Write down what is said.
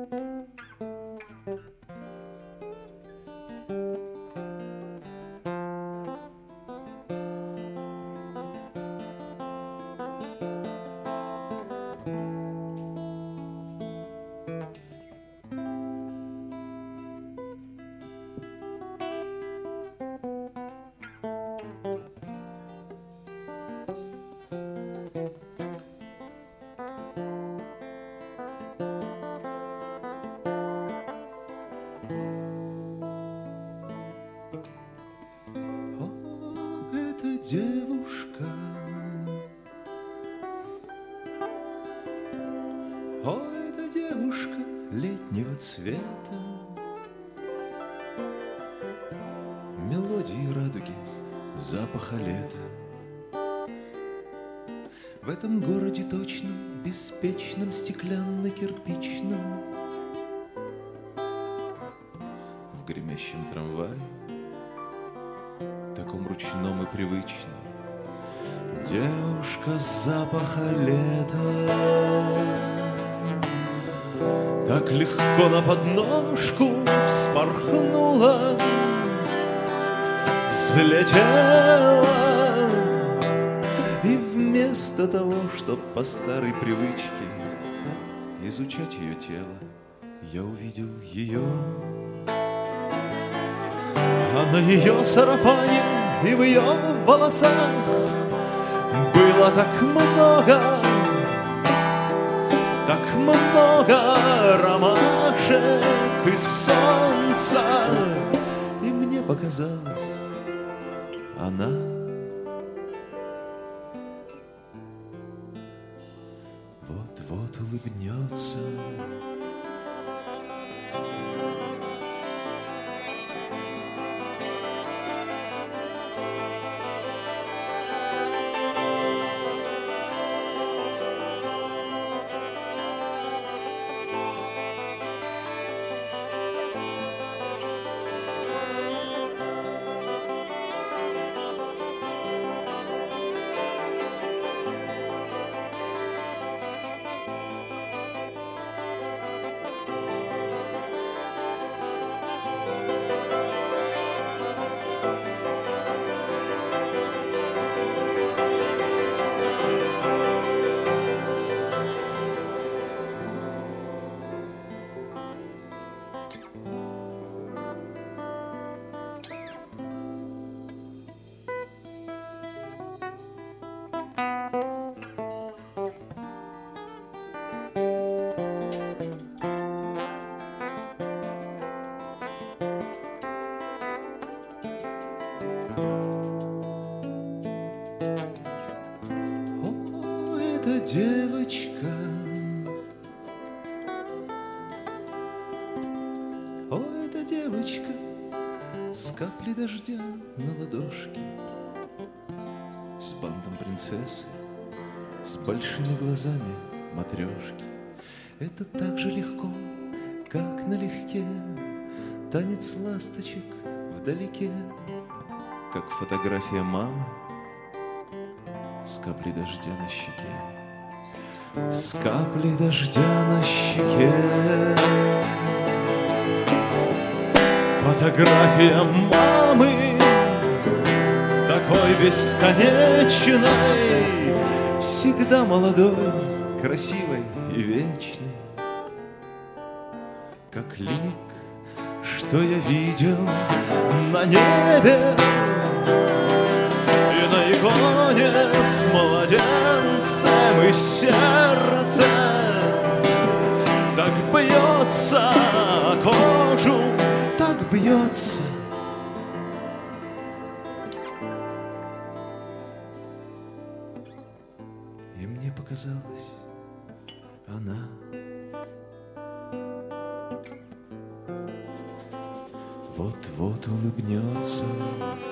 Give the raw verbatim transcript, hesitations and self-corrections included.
Девушка, о, эта девушка летнего цвета, мелодии радуги, запаха лета. В этом городе точно, беспечном, стеклянно-кирпичном, в гремящем трамвае, таком ручном и привычном, девушка запаха лета так легко на подножку вспорхнула, взлетела, и вместо того, чтоб по старой привычке изучать ее тело, я увидел ее. А на ее сарафане и в ее волосах было так много, так много ромашек и солнца. И мне показалось, она вот-вот улыбнется. О, эта девочка, о, эта девочка с каплей дождя на ладошке, с бантом принцессы, с большими глазами матрешки. Это так же легко, как налегке танец ласточек вдалеке, как фотография мамы с каплей дождя на щеке, с каплей дождя на щеке. Фотография мамы такой бесконечной, всегда молодой, красивой и вечной, как лик, что я видел на небе и на иконе с младенцем, и сердце так бьется о кожу, так бьется. И мне показалось, она вот-вот улыбнется.